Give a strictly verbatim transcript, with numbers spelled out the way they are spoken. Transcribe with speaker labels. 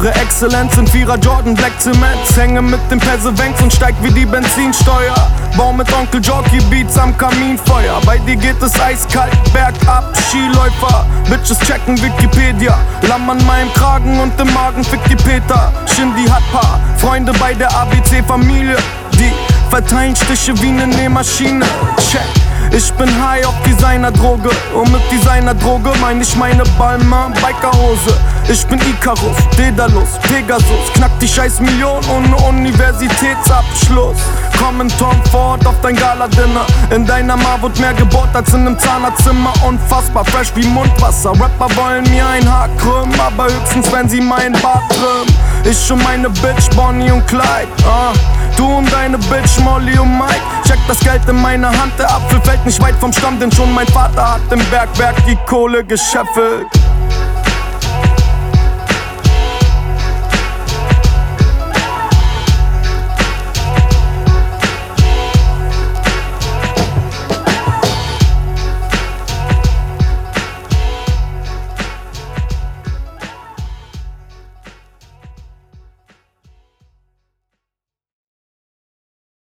Speaker 1: Fahre Exzellenz in Vierer Jordan Black Cement. Hänge mit dem Persevenz und steig wie die Benzinsteuer. Bau mit Onkel Jockey Beats am Kaminfeuer. Bei dir geht es eiskalt, bergab, Skiläufer. Bitches checken Wikipedia. Lamm an meinem Kragen und im Magen fickt die Peter. Shindy hat paar Freunde bei der A B C-Familie. Die verteilen Stiche wie ne Nähmaschine. Check. Ich bin high auf Designerdroge und mit Designerdroge mein ich meine Balmain Bikerhose. Ich bin Icarus, Daedalus, Pegasus, knack die scheiß Million ohne Universitätsabschluss. Komm in Tom Ford auf dein Gala-Dinner. In deiner Ma wird mehr gebohrt als in nem Zahnarztzimmer. Unfassbar fresh wie Mundwasser. Rapper wollen mir ein Haar krümmen, aber höchstens wenn sie mein Bart trimmen. Ich und meine Bitch Bonnie und Clyde, ah. Du und deine Bitch Molly und Mike. Check das Geld in meiner Hand, der Apfel fällt nicht weit vom Stamm, denn schon mein Vater hat im Bergwerk die Kohle gescheffelt.